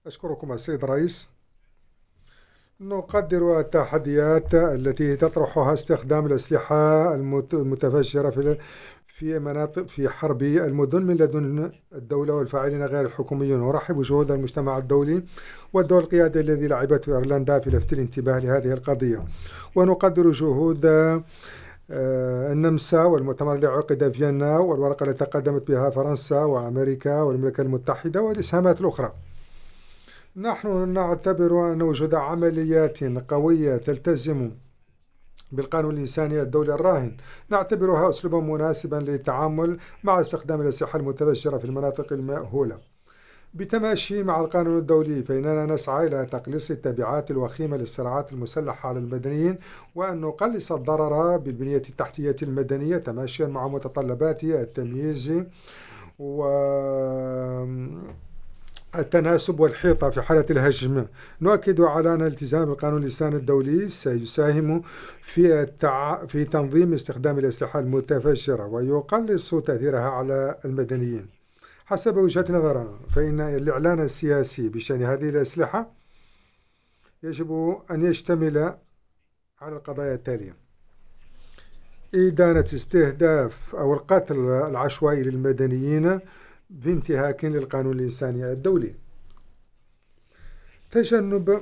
أشكركم السيد الرئيس. نقدر التحديات التي تطرحها استخدام الأسلحة المتفجرة في مناطق في حرب المدن من لدن الدولة والفاعلين غير الحكوميين. ونرحب بجهود المجتمع الدولي والدول القيادية الذي لعبته إيرلندا في لفت الانتباه لهذه القضية. ونقدر جهود النمسا والمؤتمر الذي عقد في فيينا والورقة التي تقدمت بها فرنسا وأمريكا والمملكة المتحدة والإسهامات الأخرى. نحن نعتبر أن وجود عمليات قوية تلتزم بالقانون الإنساني الدولي الراهن نعتبرها أسلوبا مناسبا للتعامل مع استخدام الأسلحة المتفجرة في المناطق المأهولة بتماشي مع القانون الدولي. فإننا نسعى إلى تقليص التبعات الوخيمة للصراعات المسلحة على المدنيين وأن نقلص الضرر بالبنية التحتية المدنية تماشيا مع متطلبات التمييز التناسب والحيطة في حالة الهجم. نؤكد على أن الالتزام بالقانون الإنساني الدولي سيساهم في تنظيم استخدام الأسلحة المتفجرة ويقلص تأثيرها على المدنيين. حسب وجهة نظرنا فإن الإعلان السياسي بشأن هذه الأسلحة يجب أن يشتمل على القضايا التالية: إدانة استهداف أو القتل العشوائي للمدنيين بانتهاك للقانون الإنساني الدولي، تجنب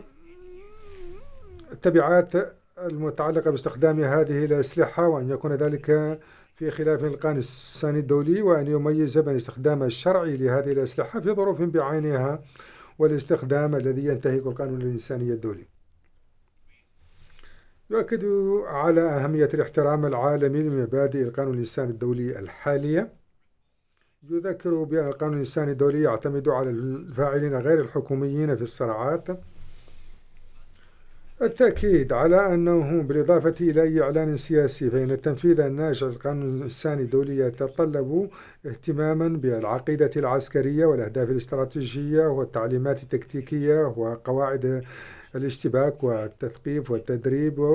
التبعات المتعلقة باستخدام هذه الأسلحة وأن يكون ذلك في خلاف القانون الإنساني الدولي، وأن يميز بين الاستخدام الشرعي لهذه الأسلحة في ظروف بعينها والاستخدام الذي ينتهك القانون الإنساني الدولي. يؤكد على أهمية الاحترام العالمي لمبادئ القانون الإنساني الدولي الحالية. يذكر بأن القانون الإنساني الدولي يعتمد على الفاعلين غير الحكوميين في الصراعات. التأكيد على أنه بالإضافة إلى أي إعلان سياسي فإن التنفيذ الناجع للقانون الإنساني الدولي يتطلب اهتماما بالعقيدة العسكرية والأهداف الاستراتيجية والتعليمات التكتيكية وقواعد الاشتباك والتثقيف والتدريب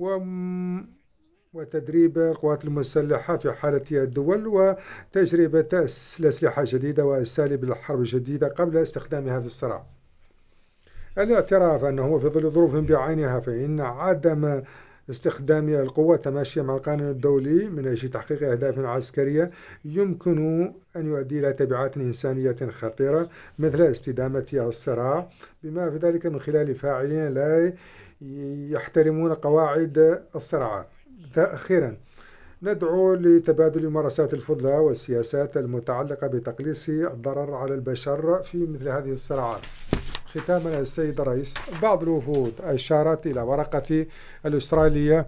وتدريب القوات المسلحة في حالة الدول وتجربة الأسلحة الجديدة وأساليب الحرب الجديدة قبل استخدامها في الصراع. الاعتراف أنه في ظل ظروف بعينها فإن عدم استخدام القوة تماشيا مع القانون الدولي من أجل تحقيق أهداف عسكرية يمكن أن يؤدي إلى تبعات إنسانية خطيرة مثل استدامة الصراع، بما في ذلك من خلال فاعلين لا يحترمون قواعد الصراعات. أخيرا ندعو لتبادل الممارسات الفضلى والسياسات المتعلقة بتقليص الضرر على البشر في مثل هذه الصراعات. ختاما السيد الرئيس، بعض الوفود أشارت إلى ورقة الأسترالية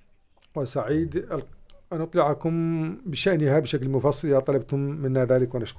وسعيد أن أطلعكم بشأنها بشكل مفصل إذا طلبتم منا ذلك ونشكر.